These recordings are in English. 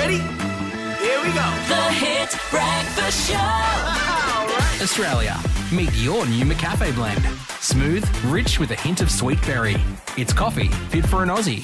Ready? Here we go. The Hit Breakfast Show. All right. Australia, meet your new McCafe blend. Smooth, rich with a hint of sweet berry. It's coffee fit for an Aussie.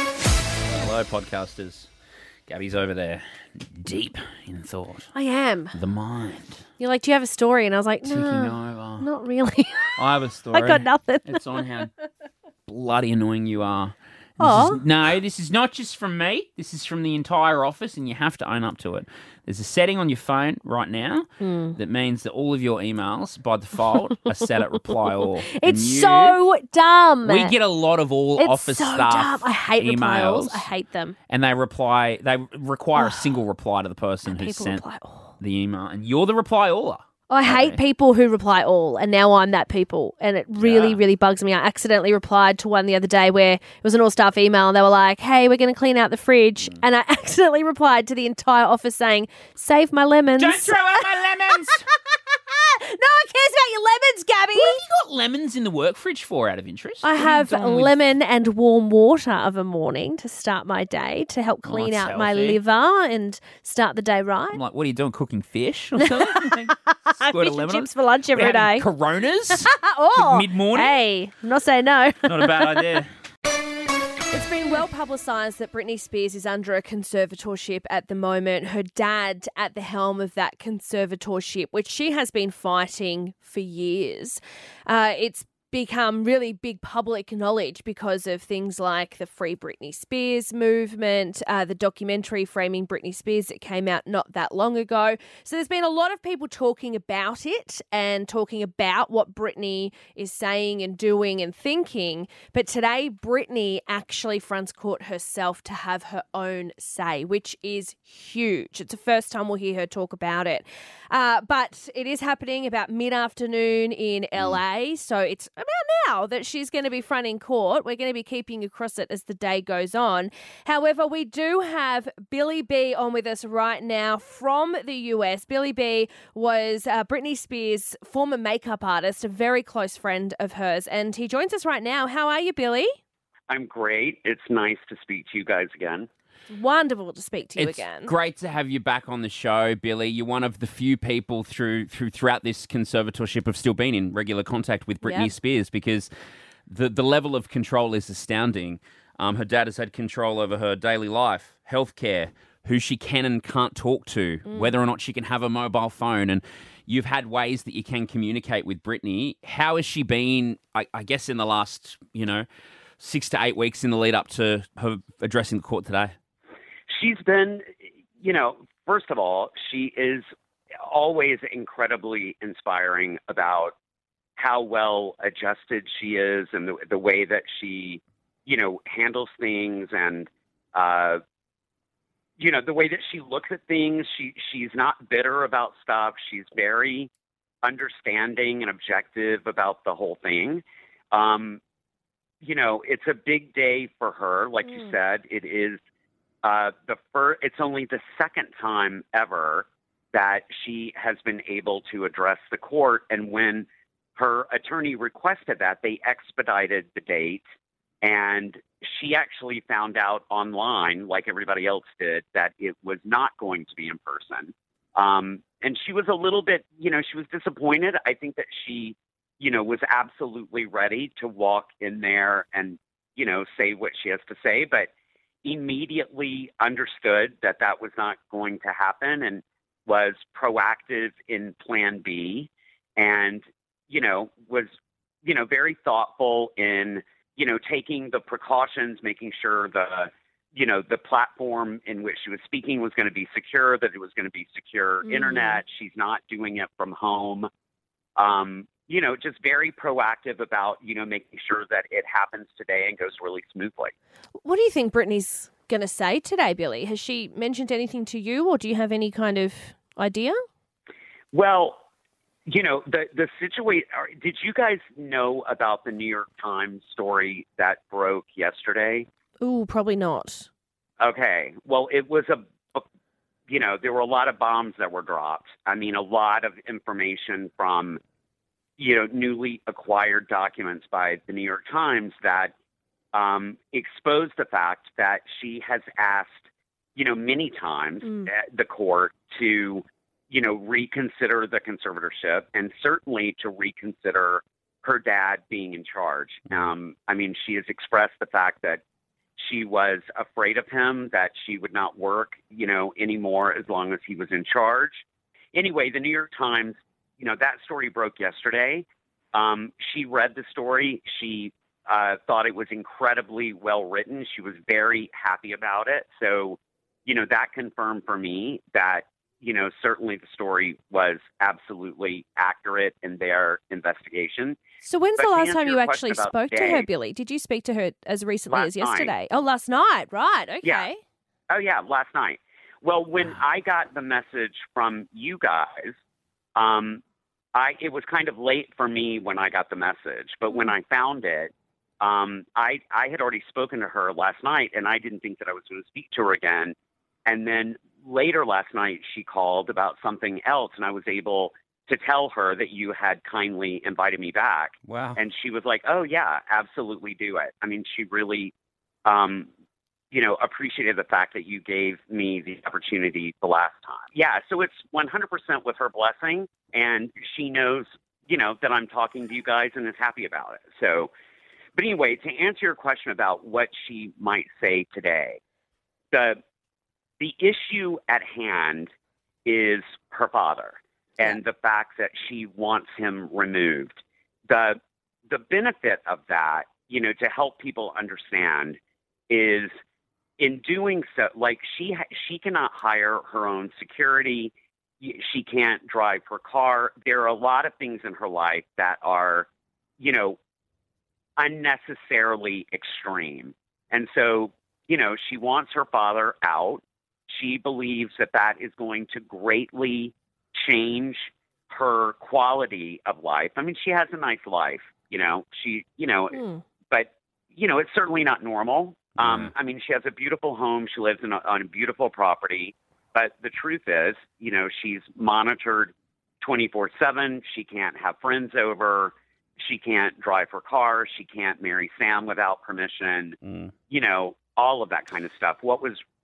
Hello, podcasters. Gabby's over there, deep in thought. I am. The mind. You're like, do you have a story? And I was like, Ticking no, over. not really. I have a story. I got nothing. It's on how bloody annoying you are. Aw. This is not just from me. This is from the entire office, and you have to own up to it. There's a setting on your phone right now that means that all of your emails, by default, are set at reply all. It's so dumb. We get a lot of all it's office so staff dumb. I hate reply emails. alls. I hate them. And they require a single reply to the person who People sent reply all. the email. And you're the reply aller. I hate people who reply all, and now I'm that people, and it really, really bugs me. I accidentally replied to one the other day where it was an all-staff email, and they were like, hey, we're going to clean out the fridge, and I accidentally replied to the entire office saying, save my lemons. Don't throw out my lemons! No one cares about your lemons, Gabby. What have you got lemons in the work fridge for, out of interest? I What are you have doing with- lemon and warm water of a morning to start my day, to help clean that's out my healthy. liver and start the day right. I'm like, what are you doing, cooking fish or something? Like, squirt Fish of lemon and on chips for lunch every We're having day. Coronas? Oh, mid-morning? Hey, I'm not saying no. Not a bad idea. It's been well publicised that Britney Spears is under a conservatorship at the moment. Her dad at the helm of that conservatorship, which she has been fighting for years. It's become really big public knowledge because of things like the Free Britney Spears movement, the documentary Framing Britney Spears that came out not that long ago. So there's been a lot of people talking about it and talking about what Britney is saying and doing and thinking. But today, Britney actually fronts court herself to have her own say, which is huge. It's the first time we'll hear her talk about it. But it is happening about mid-afternoon in LA, so it's about now that she's going to be fronting court. We're going to be keeping across it as the day goes on. However, we do have Billy B on with us right now from the US. Billy B was Britney Spears' former makeup artist, a very close friend of hers, and he joins us right now. How are you, Billy? I'm great. It's nice to speak to you guys again. Wonderful to speak to you It's again. great to have you back on the show, Billy. You're one of the few people throughout this conservatorship have still been in regular contact with Britney Yep. Spears, because the level of control is astounding. Her dad has had control over her daily life, healthcare, who she can and can't talk to, whether or not she can have a mobile phone, and you've had ways that you can communicate with Britney. How has she been, I guess, in the last, 6 to 8 weeks in the lead up to her addressing the court today? She's been, first of all, she is always incredibly inspiring about how well adjusted she is and the way that she, handles things and, the way that she looks at things. She's not bitter about stuff. She's very understanding and objective about the whole thing. It's a big day for her. Like you said, it is it's only the second time ever that she has been able to address the court. And when her attorney requested that, they expedited the date. And she actually found out online, like everybody else did, that it was not going to be in person. And she was a little bit, she was disappointed. I think that she, was absolutely ready to walk in there and, say what she has to say, but immediately understood that that was not going to happen and was proactive in plan B and, was, very thoughtful in, taking the precautions, making sure the platform in which she was speaking was going to be secure, that it was going to be secure internet. She's not doing it from home. Just very proactive about, making sure that it happens today and goes really smoothly. What do you think Britney's going to say today, Billy? Has she mentioned anything to you, or do you have any kind of idea? Well, the situation, did you guys know about the New York Times story that broke yesterday? Ooh, probably not. Okay. Well, it was there were a lot of bombs that were dropped. I mean, a lot of information from, newly acquired documents by the New York Times that exposed the fact that she has asked, many times the court to, reconsider the conservatorship and certainly to reconsider her dad being in charge. She has expressed the fact that she was afraid of him, that she would not work, anymore as long as he was in charge. Anyway, the New York Times, that story broke yesterday. She read the story. She thought it was incredibly well written. She was very happy about it. So, that confirmed for me that, certainly the story was absolutely accurate in their investigation. So when's But the to last answer time your you question actually about spoke to her, today- Billy? Did you speak to her as recently Last as yesterday? Oh, last night. Right. Okay. Yeah. Oh, yeah, last night. Well, when I got the message from you guys, it was kind of late for me when I got the message. But when I found it, I had already spoken to her last night, and I didn't think that I was going to speak to her again. And then later last night, she called about something else, and I was able to tell her that you had kindly invited me back. Wow. And she was like, oh, yeah, absolutely do it. I mean, she really, appreciated the fact that you gave me the opportunity the last time. Yeah, so it's 100% with her blessing, and she knows, that I'm talking to you guys and is happy about it. So, but anyway, to answer your question about what she might say today, the issue at hand is her father and the fact that she wants him removed. The benefit of that, to help people understand, is in doing so, like she cannot hire her own security. She can't drive her car. There are a lot of things in her life that are, unnecessarily extreme. And so, she wants her father out. She believes that is going to greatly change her quality of life. I mean, she has a nice life, but, it's certainly not normal. She has a beautiful home. She lives on a beautiful property. But the truth is, she's monitored 24/7. She can't have friends over. She can't drive her car. She can't marry Sam without permission. All of that kind of stuff. What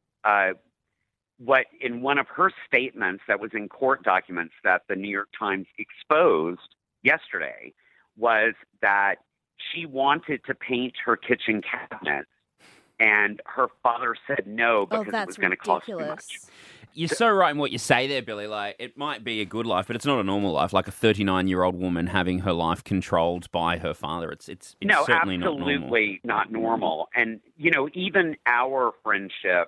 in one of her statements that was in court documents that the New York Times exposed yesterday was that she wanted to paint her kitchen cabinets, and her father said no because it was going to cost too much. You're so right in what you say there, Billy. Like, it might be a good life, but it's not a normal life. Like a 39-year-old woman having her life controlled by her father. It's no, certainly absolutely not normal. And, even our friendship,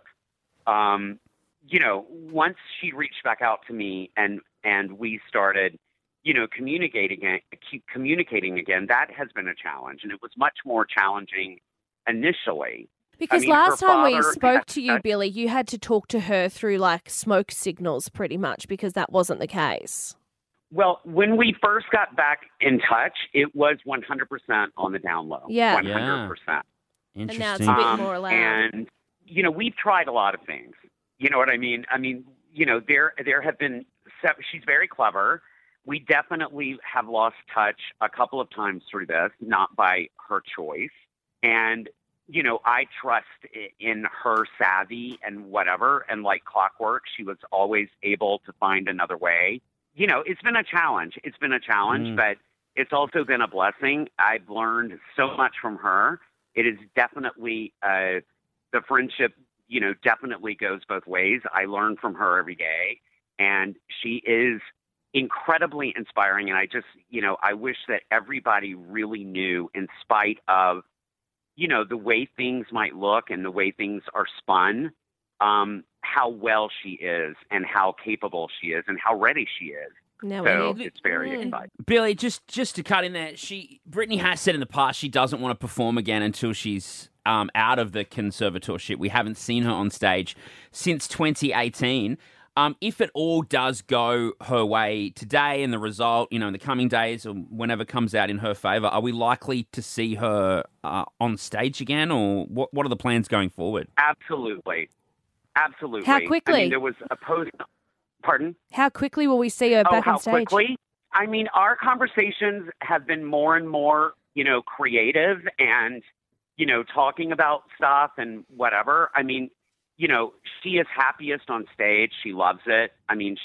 once she reached back out to me and we started, communicating again, that has been a challenge. And it was much more challenging initially. Because last time we spoke to you, Billy, you had to talk to her through like smoke signals pretty much because that wasn't the case. Well, when we first got back in touch, it was 100% on the down low. Yeah. 100%. And Interesting. now it's a bit more loud. And, we've tried a lot of things. You know what I mean? There have been, she's very clever. We definitely have lost touch a couple of times through this, not by her choice. And, I trust in her savvy and whatever, and like clockwork, she was always able to find another way. It's been a challenge. But it's also been a blessing. I've learned so much from her. It is definitely, the friendship, definitely goes both ways. I learn from her every day, and she is incredibly inspiring. And I just, I wish that everybody really knew, in spite of, the way things might look and the way things are spun, how well she is and how capable she is and how ready she is. So it's very exciting. Billy, just to cut in there, Brittany has said in the past she doesn't want to perform again until she's out of the conservatorship. We haven't seen her on stage since 2018. If it all does go her way today and the result, in the coming days or whenever comes out in her favour, are we likely to see her on stage again, or what are the plans going forward? Absolutely. How quickly? There was a post. Pardon? How quickly will we see her back on stage? How quickly? Our conversations have been more and more, creative and, talking about stuff and whatever. she is happiest on stage. She loves it. I mean,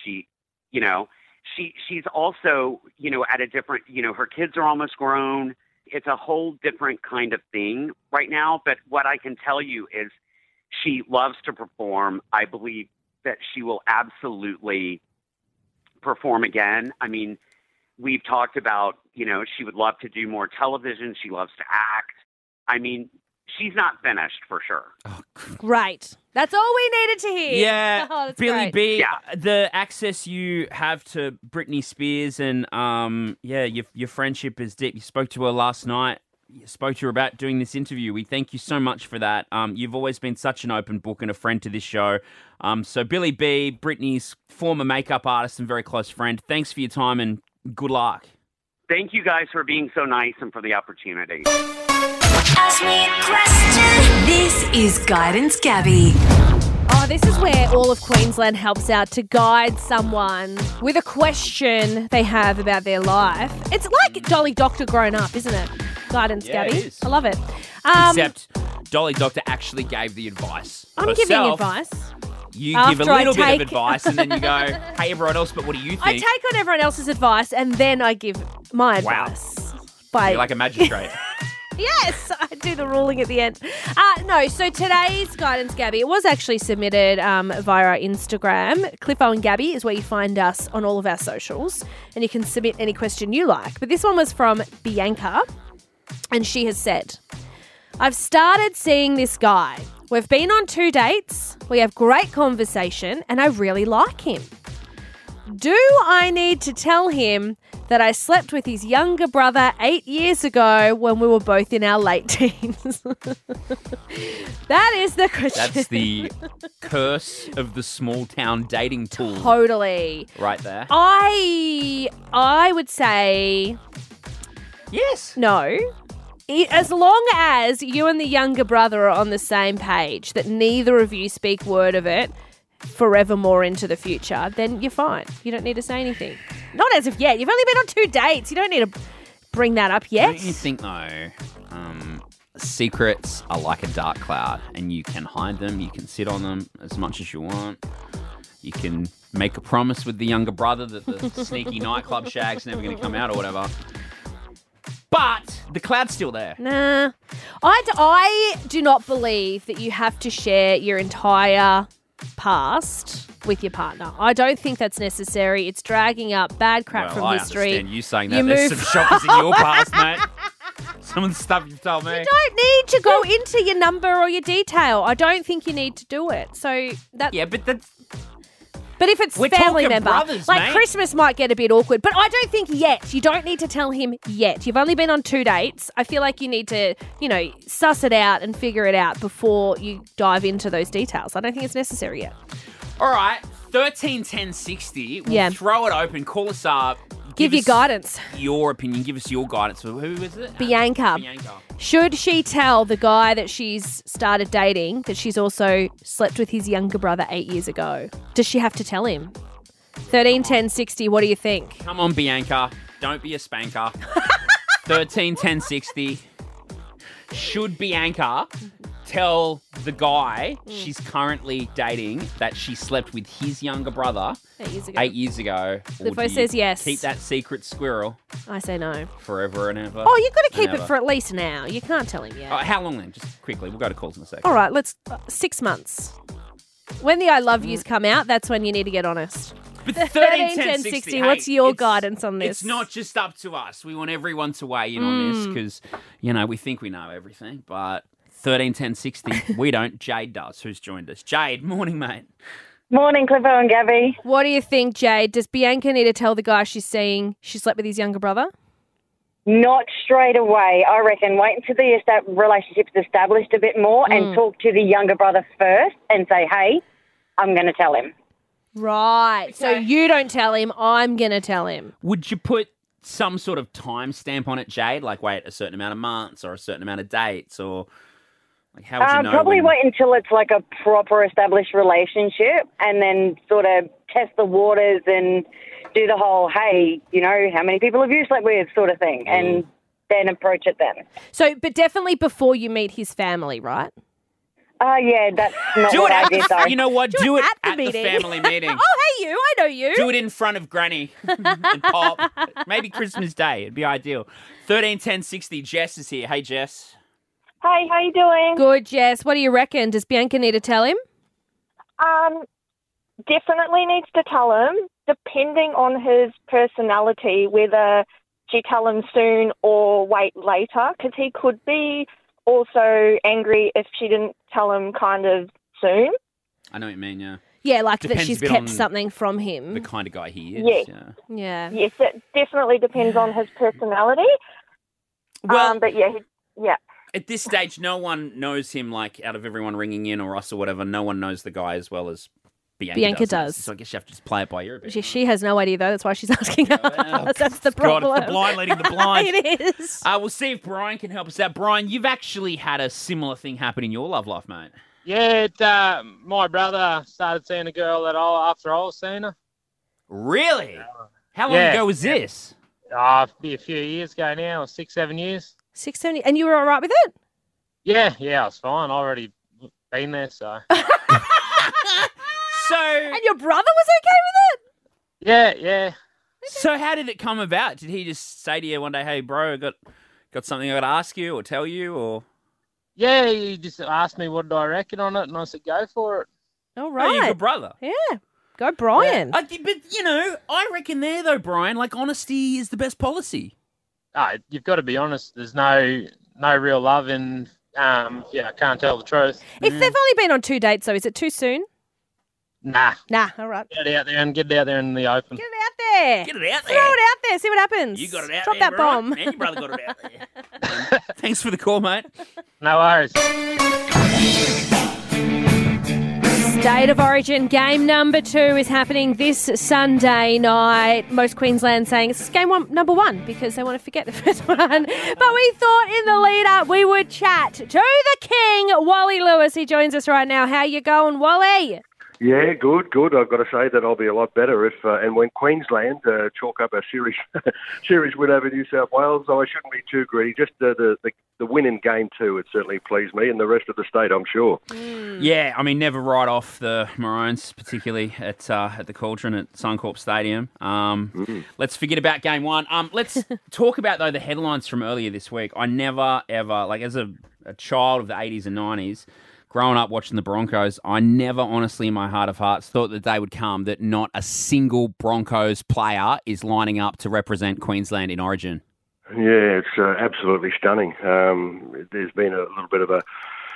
she's also, at a different, her kids are almost grown. It's a whole different kind of thing right now. But what I can tell you is she loves to perform. I believe that she will absolutely perform again. I mean, we've talked about, she would love to do more television. She loves to act. I mean, she's not finished for sure. Great. That's all we needed to hear. Yeah, Oh, that's Billy great. B, Yeah. the access you have to Britney Spears and, your friendship is deep. You spoke to her last night. You spoke to her about doing this interview. We thank you so much for that. You've always been such an open book and a friend to this show. So Billy B, Britney's former makeup artist and very close friend, thanks for your time and good luck. Thank you guys for being so nice and for the opportunity. Ask me a question. This is Guidance Gabby. Oh, this is where all of Queensland helps out to guide someone with a question they have about their life. It's like Dolly Doctor grown up, isn't it? Guidance Yeah, Gabby. it is. I love it. Except Dolly Doctor actually gave the advice. I'm herself. giving advice. You After give a I little bit of take- advice and then you go, hey, everyone else, but what do you think? I take on everyone else's advice and then I give my Wow. advice. By You're like a magistrate. Yes, I do the ruling at the end. No, so today's Guidance Gabby, it was actually submitted via our Instagram. Cliffo and Gabby is where you find us on all of our socials, and you can submit any question you like. But this one was from Bianca, and she has said, I've started seeing this guy. We've been on 2 dates, we have great conversation, and I really like him. Do I need to tell him that I slept with his younger brother 8 years ago when we were both in our late teens? That is the question. That's the curse of the small town dating pool Totally. right there. I would say Yes. no. As long as you and the younger brother are on the same page, that neither of you speak word of it forevermore into the future, then you're fine. You don't need to say anything. Not as of yet. You've only been on 2 dates. You don't need to bring that up yet. Don't you think, though, secrets are like a dark cloud and you can hide them, you can sit on them as much as you want. You can make a promise with the younger brother that the sneaky nightclub shag's never going to come out or whatever. But the cloud's still there. Nah. I do not believe that you have to share your entire past with your partner. I don't think that's necessary. It's dragging up bad crap from I history. understand you saying that. You There's move some shockers in your past, mate. Some of the stuff you've told me. You don't need to go into your number or your detail. I don't think you need to do it. So that. Yeah, but that's... But if it's We're family talking member, brothers, like mate. Christmas might get a bit awkward. But I don't think yet. You don't need to tell him yet. You've only been on 2 dates. I feel like you need to, suss it out and figure it out before you dive into those details. I don't think it's necessary yet. All right, 13 10 60. We'll Yeah. throw it open. Call us up. Give your us guidance. Your opinion. Give us your guidance. Who is it? Bianca. Bianca. Should she tell the guy that she's started dating that she's also slept with his younger brother 8 years ago? Does she have to tell him? 13 10 60, what do you think? Come on, Bianca. Don't be a spanker. 13 10 60. Should Bianca tell the guy she's currently dating that she slept with his younger brother 8 years ago. 8 years ago? Or The voice do you says yes. Keep that secret squirrel I say no. forever and ever. Oh, you've got to keep and it ever. for at least now. You can't tell him yet. How long then? Just quickly. We'll go to calls in a second. All right, let's 6 months. When the I love yous come out, that's when you need to get honest. But 13 10 60, hey, what's your it's- guidance on this? It's not just up to us. We want everyone to weigh in on this because, we think we know everything. But 13 10 60, we don't. Jade does, who's joined us. Jade, morning, mate. Morning, Cliffo and Gabby. What do you think, Jade? Does Bianca need to tell the guy she's seeing she slept with his younger brother? Not straight away. I reckon wait until the relationship's established a bit more and talk to the younger brother first and say, hey, I'm going to tell him. Right. So you don't tell him, I'm going to tell him. Would you put some sort of time stamp on it, Jade? Like, wait a certain amount of months or a certain amount of dates? Or like, how would you know? Probably when- wait until it's like a proper established relationship and then sort of test the waters and do the whole, hey, how many people have you slept with sort of thing, and then approach it then. So, but definitely before you meet his family, right? Yeah, that's not Do what it I at did, the, though. you know what? Do it at the at the meeting. family meeting. Oh, hey, you. I know you. Do it in front of Granny and Pop. Maybe Christmas Day. It'd be ideal. 131060. Jess is here. Hey, Jess. Hey, how you doing? Good, Jess. What do you reckon? Does Bianca need to tell him? Definitely needs to tell him, depending on his personality, whether she tell him soon or wait later, because he could be also angry if she didn't tell him kind of soon. I know what you mean, yeah. Yeah, like that Depends she's a bit on kept something from him. The kind of guy he is. Yeah. Yeah. Yes, it definitely depends on his personality. Well, but yeah, yeah. at this stage, no one knows him, like, out of everyone ringing in or us or whatever, no one knows the guy as well as Bianca does. So I guess you have to just play it by ear a bit. She has no idea, though. That's why she's asking us. That's the God, problem. it's the blind leading the blind. It is. We'll see if Brian can help us out. Brian, you've actually had a similar thing happen in your love life, mate. Yeah, my brother started seeing a girl after I was seeing her. Really? How long Yeah. ago was this? Be a few years ago now, 6, 7 years. 670. And you were all right with it? Yeah, I was fine. I already been there, so. So, And your brother was okay with it? Yeah. so how did it come about? Did he just say to you one day, "Hey, bro, I got something I got to ask you or tell you," or? Yeah, he just asked me what did I reckon on it, and I said, go for it. All Oh, right. you're a good brother. Yeah. Go, Brian. But, I reckon there, though, Brian, like, honesty is the best policy. You've got to be honest. There's no real love in, I can't tell the truth. If they've only been on 2 dates, though, is it too soon? Nah. All right. Get it out there and get it out there in the open. Get it out there. Get it out Throw there. it out there. See what happens. You got it out Drop there, that Brian. bomb. And your brother got it out there. Thanks for the call, mate. No worries. State of Origin game number 2 is happening this Sunday night. Most Queensland saying it's game number 1 because they want to forget the first one. But we thought in the lead up we would chat to the king, Wally Lewis. He joins us right now. How you going, Wally? Yeah, good. I've got to say that I'll be a lot better if and when Queensland chalk up a series win over New South Wales. I shouldn't be too greedy. Just the win in game 2, it certainly pleased me, and the rest of the state, I'm sure. Yeah, I mean, never write off the Maroons, particularly at the Cauldron at Suncorp Stadium. Let's forget about game 1. Let's talk about, though, the headlines from earlier this week. I never, ever, like as a child of the 80s and 90s, growing up watching the Broncos, I never honestly in my heart of hearts thought the day would come that not a single Broncos player is lining up to represent Queensland in Origin. Yeah, it's absolutely stunning. There's been a little bit of a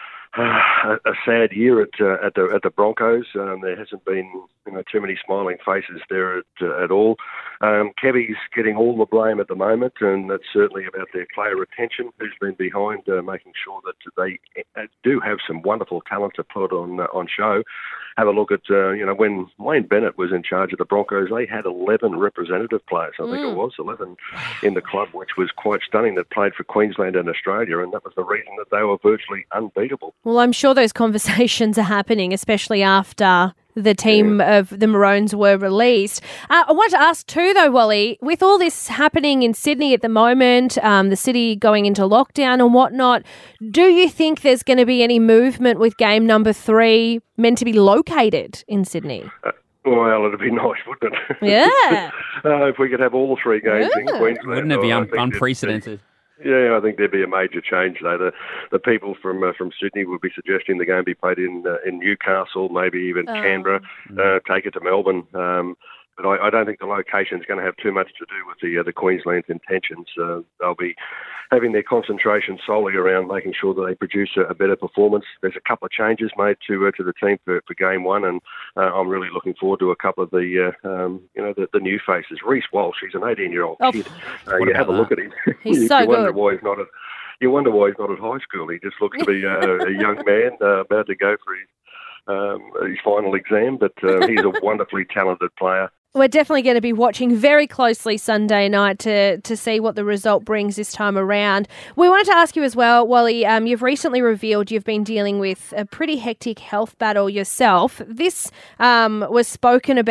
sad year at the Broncos. There hasn't been too many smiling faces there at all. Kevy's getting all the blame at the moment, and that's certainly about their player retention, who's been behind making sure that they do have some wonderful talent to put on show. Have a look at when Wayne Bennett was in charge of the Broncos, they had 11 representative players. I think it was 11 in the club, which was quite stunning. That played for Queensland and Australia, and that was the reason that they were virtually unbeatable. Well, I'm sure those conversations are happening, especially after the team of the Maroons were released. I want to ask too, though, Wally, with all this happening in Sydney at the moment, the city going into lockdown and whatnot, do you think there's going to be any movement with game number 3 meant to be located in Sydney? Well, it'd be nice, wouldn't it? Yeah. If we could have all 3 games in Queensland. Wouldn't it be I think unprecedented? Yeah, I think there'd be a major change though. The people from Sydney would be suggesting the game be played in Newcastle, maybe even Canberra, take it to Melbourne. But I don't think the location is going to have too much to do with the Queensland's intentions. They'll be having their concentration solely around making sure that they produce a better performance. There's a couple of changes made to the team for game 1, and I'm really looking forward to a couple of the new faces. Reece Walsh, he's an 18-year-old kid. You have a look at him. He's so you wonder good. why he's not you wonder why he's not at high school. He just looks to be a young man about to go for his final exam, but he's a wonderfully talented player. We're definitely going to be watching very closely Sunday night to see what the result brings this time around. We wanted to ask you as well, Wally, you've recently revealed you've been dealing with a pretty hectic health battle yourself. This was spoken about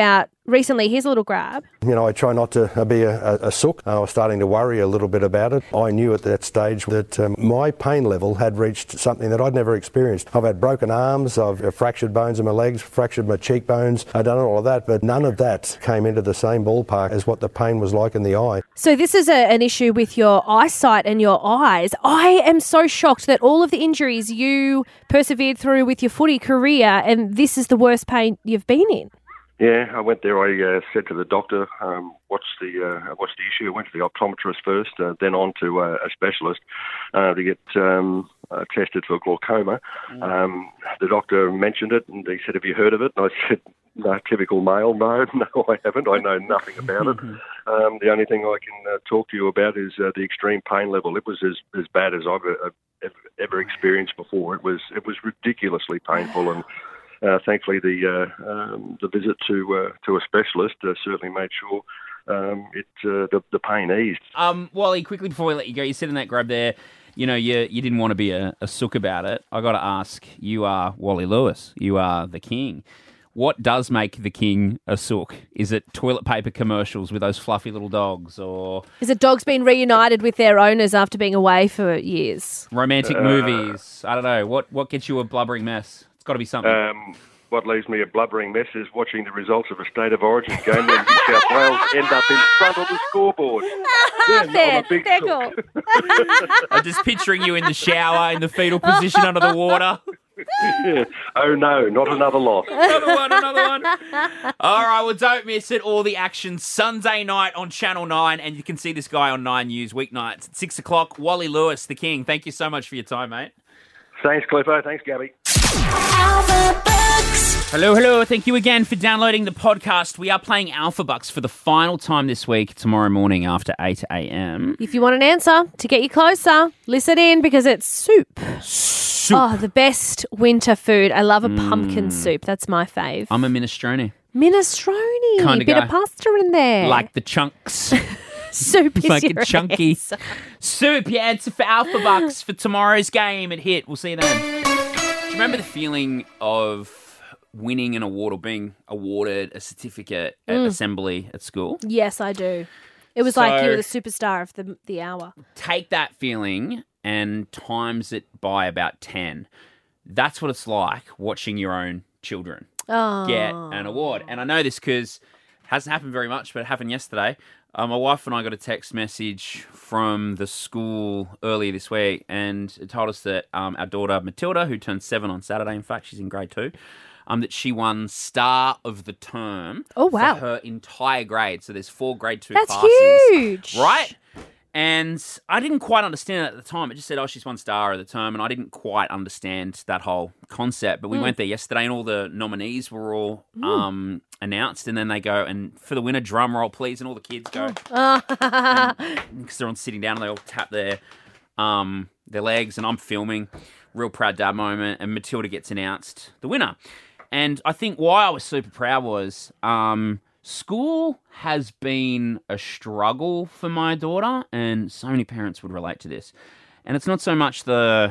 recently. Here's a little grab. You know, I try not to be a sook. I was starting to worry a little bit about it. I knew at that stage that my pain level had reached something that I'd never experienced. I've had broken arms, I've fractured bones in my legs, fractured my cheekbones. I've done all of that, but none of that came into the same ballpark as what the pain was like in the eye. So this is an issue with your eyesight and your eyes. I am so shocked that all of the injuries you persevered through with your footy career, and this is the worst pain you've been in. Yeah, I went there. I said to the doctor, "What's the issue?" I went to the optometrist first, then on to a specialist to get tested for glaucoma. The doctor mentioned it, and he said, "Have you heard of it?" And I said, "No, typical male. No, I haven't. I know nothing about it. The only thing I can talk to you about is the extreme pain level. It was as bad as I've ever experienced before. It was ridiculously painful, and thankfully the visit to a specialist certainly made sure the pain eased." Wally, quickly before we let you go, you said in that grab there, you know, you didn't want to be a sook about it. I got to ask, you are Wally Lewis. You are the king. What does make the king a sook? Is it toilet paper commercials with those fluffy little dogs, or is it dogs being reunited with their owners after being away for years? Romantic movies? I don't know. What gets you a blubbering mess? It's got to be something. What leaves me a blubbering mess is watching the results of a State of Origin game when New South Wales end up in front of the scoreboard. They're cool. I'm just picturing you in the shower in the fetal position under the water. Yeah. Oh no, not another loss. Another one. All right, well, don't miss it. All the action Sunday night on Channel 9, and you can see this guy on 9 News weeknights at 6 o'clock. Wally Lewis, the king. Thank you so much for your time, mate. Thanks, Cliffo. Thanks, Gabby. Hello. Thank you again for downloading the podcast. We are playing Alpha Bucks for the final time this week, tomorrow morning after 8 a.m. If you want an answer to get you closer, listen in because it's soup. Oh, the best winter food. I love a pumpkin soup. That's my fave. I'm a minestrone. Minestrone. Kind of bit guy. of pasta in there. Like the chunks. Soup is like your a chunky answer. soup. Your answer for Alpha Bucks for tomorrow's game at Hit. We'll see you then. Do you remember the feeling of winning an award or being awarded a certificate at assembly at school? Yes, I do. It was like you were the superstar of the hour. Take that feeling and times it by about 10. That's what it's like watching your own children get an award. And I know this because it hasn't happened very much, but it happened yesterday. My wife and I got a text message from the school earlier this week, and it told us that our daughter Matilda, who turned 7 on Saturday, in fact, she's in grade 2, that she won Star of the Term for her entire grade. So there's 4 grade 2 That's classes. Huge. Right? And I didn't quite understand it at the time. It just said, she's won Star of the Term, and I didn't quite understand that whole concept. But we went there yesterday, and all the nominees were all announced, and then they go, and for the winner, drum roll, please, and all the kids go. Because they're all sitting down, and they all tap their legs, and I'm filming. Real proud dad moment, and Matilda gets announced the winner. And I think why I was super proud was school has been a struggle for my daughter, and so many parents would relate to this. And it's not so much the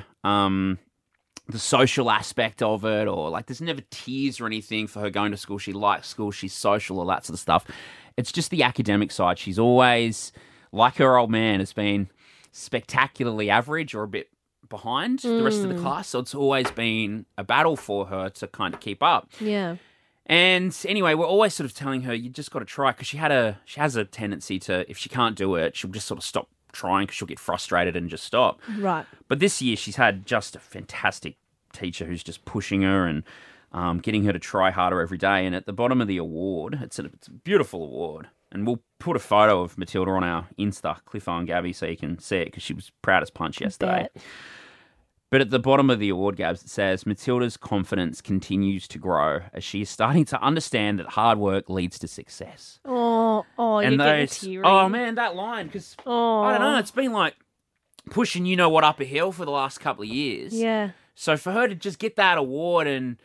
social aspect of it, or like there's never tears or anything for her going to school. She likes school, she's social, all that sort of stuff. It's just the academic side. She's always, like her old man, has been spectacularly average or a bit behind the rest of the class. So it's always been a battle for her to kind of keep up. Yeah. And anyway, we're always sort of telling her, you just got to try, because she has a tendency to, if she can't do it, she'll just sort of stop trying because she'll get frustrated and just stop. Right. But this year she's had just a fantastic teacher who's just pushing her and getting her to try harder every day. And at the bottom of the award, it's a beautiful award. And we'll put a photo of Matilda on our Insta, Cliffo and Gabby, so you can see it, because she was proud as punch yesterday. But at the bottom of the award, Gabs, it says, Matilda's confidence continues to grow as she is starting to understand that hard work leads to success. Oh, and you're getting teary. Oh, man, that line, because, I don't know, it's been like pushing you-know-what up a hill for the last couple of years. Yeah. So for her to just get that award and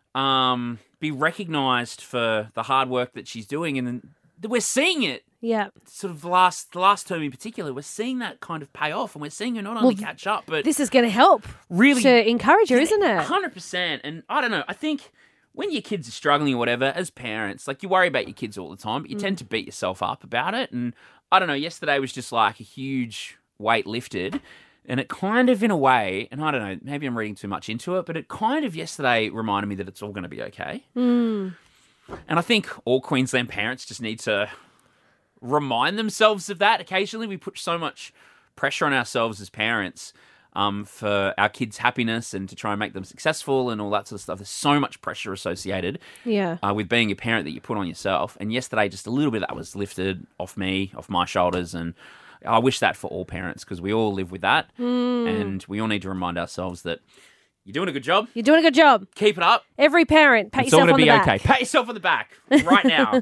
be recognised for the hard work that she's doing, and then we're seeing it. Yeah. Sort of the last term in particular, we're seeing that kind of pay off, and we're seeing her not only catch up, but this is going to help really to encourage her, isn't it? 100%. And I don't know, I think when your kids are struggling or whatever, as parents, like you worry about your kids all the time, but you tend to beat yourself up about it. And I don't know, yesterday was just like a huge weight lifted. And it kind of, in a way, and I don't know, maybe I'm reading too much into it, but it kind of yesterday reminded me that it's all going to be okay. And I think all Queensland parents just need to remind themselves of that. Occasionally we put so much pressure on ourselves as parents for our kids' happiness and to try and make them successful and all that sort of stuff. There's so much pressure associated with being a parent that you put on yourself. And yesterday, just a little bit of that was lifted off me, off my shoulders. And I wish that for all parents because we all live with that. And we all need to remind ourselves that you're doing a good job. You're doing a good job. Keep it up. Every parent, pat It's all yourself on going to the be back. okay. Pat yourself on the back right now.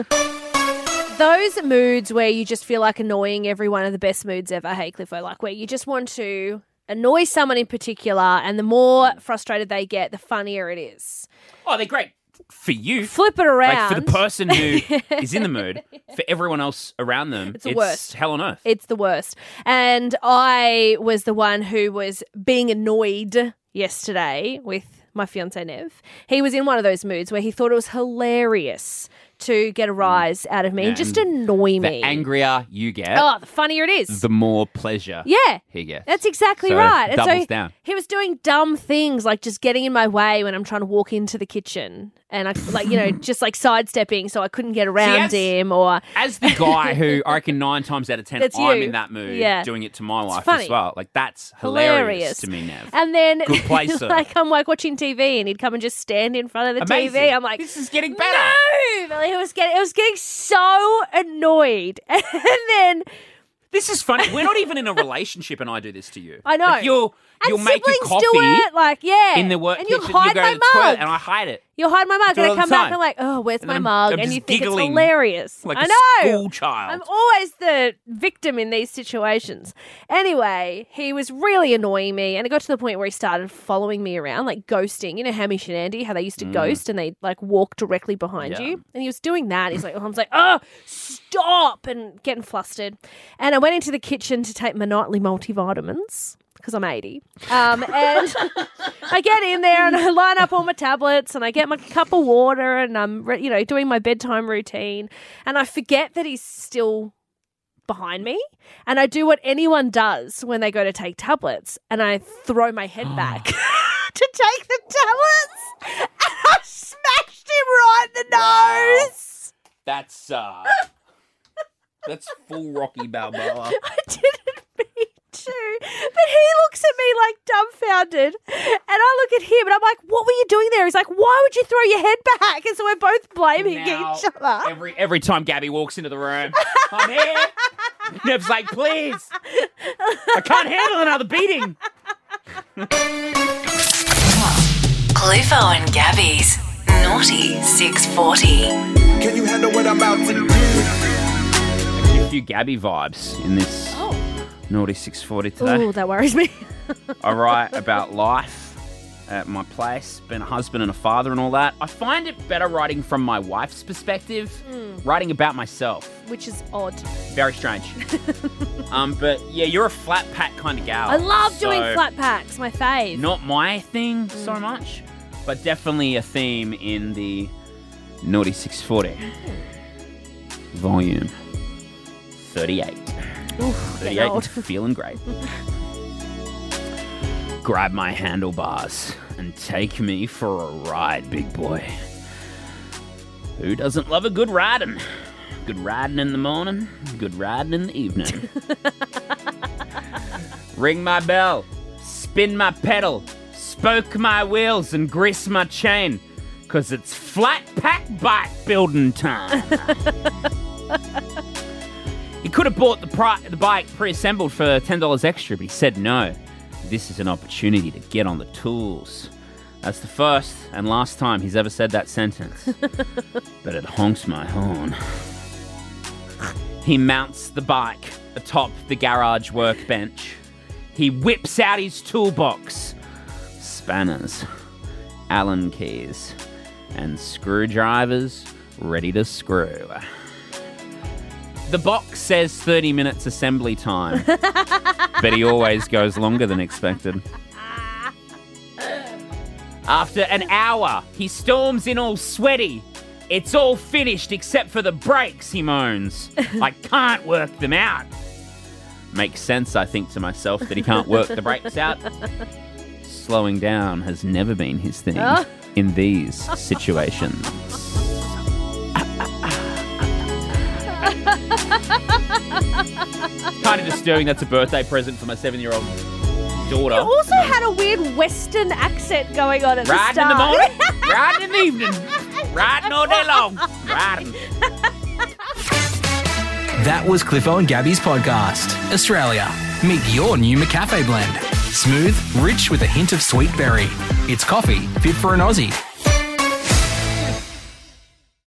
Those moods where you just feel like annoying everyone are the best moods ever, hey, Cliffo, like where you just want to annoy someone in particular and the more frustrated they get, the funnier it is. Oh, they're great for you. Flip it around. Like for the person who is in the mood, for everyone else around them, It's the worst. hell on earth. It's the worst. And I was the one who was being annoyed yesterday with my fiancé Nev. He was in one of those moods where he thought it was hilarious to get a rise out of me and just annoy me. The angrier you get, the funnier it is. the more pleasure Yeah. he gets. That's exactly So, right. And doubles so down. he was doing dumb things like just getting in my way when I'm trying to walk into the kitchen. And I just like sidestepping so I couldn't get around him or As the guy who I reckon 9 times out of 10 That's I'm you. in that mood Yeah. doing it to my life funny. as well. Like that's hilarious to me, Nev. And then Good play, sir. like I'm like watching TV and he'd come and just stand in front of the Amazing. TV. I'm like, this is getting better. No, Billy, it was getting so annoyed. And then This is funny. We're not even in a relationship and I do this to you. I know. Like you'll and make your siblings coffee do it, like in the work and kitchen. you'll hide you go my to the toilet mug. and I hide it. You'll hide my mug Do it and all I come the back time. and like, oh, where's And my I'm mug? And just you think giggling it's hilarious. like I a know. school child. I'm always the victim in these situations. Anyway, he was really annoying me and it got to the point where he started following me around, like ghosting. You know Hammy and Andy, how they used to ghost and they like walk directly behind Yeah. you? And he was doing that. He's like, I was like, oh, stop, and getting flustered. And I went into the kitchen to take my nightly multivitamins because I'm 80. And I get in there and I line up all my tablets and I get my cup of water and I'm, doing my bedtime routine. And I forget that he's still behind me. And I do what anyone does when they go to take tablets. And I throw my head back to take the tablets. And I smashed him right in the nose. That's full Rocky Balboa. I didn't mean to. But he looks at me like dumbfounded. And I look at him and I'm like, what were you doing there? He's like, why would you throw your head back? And so we're both blaming Now, each other. Every time Gabby walks into the room, I'm here. Nev's like, please. I can't handle another beating. Cliffo and Gabby's Naughty 640. Can you handle what I'm about to do? A few Gabby vibes in this Naughty 640 today. Oh, that worries me. I write about life at my place, being a husband and a father and all that. I find it better writing from my wife's perspective, writing about myself. Which is odd. Very strange. But yeah, you're a flat pack kind of gal. I love doing so flat packs, my fave. Not my thing so much, but definitely a theme in the Naughty 640. Volume 38. Oof, 38, getting old. feeling great. Grab my handlebars and take me for a ride, big boy. Who doesn't love a good riding? Good riding in the morning, good riding in the evening. Ring my bell, spin my pedal, spoke my wheels and grease my chain, 'cause it's flat pack bike building time. He could have bought the bike pre-assembled for $10 extra, but he said no. This is an opportunity to get on the tools. That's the first and last time he's ever said that sentence. But it honks my horn. He mounts the bike atop the garage workbench. He whips out his toolbox. Spanners, Allen keys, and screwdrivers ready to screw. The box says 30 minutes assembly time, but he always goes longer than expected. After an hour, he storms in all sweaty. It's all finished except for the brakes, he moans. I can't work them out. Makes sense, I think to myself, that he can't work the brakes out. Slowing down has never been his thing in these situations. Kind of disturbing. That's a birthday present for my 7-year-old daughter. You also had a weird Western accent going on at the start. Riding in the morning, riding in the evening, riding all day long, riding. That was Cliffo and Gabby's podcast. Australia, meet your new McCafe blend. Smooth, rich with a hint of sweet berry. It's coffee fit for an Aussie.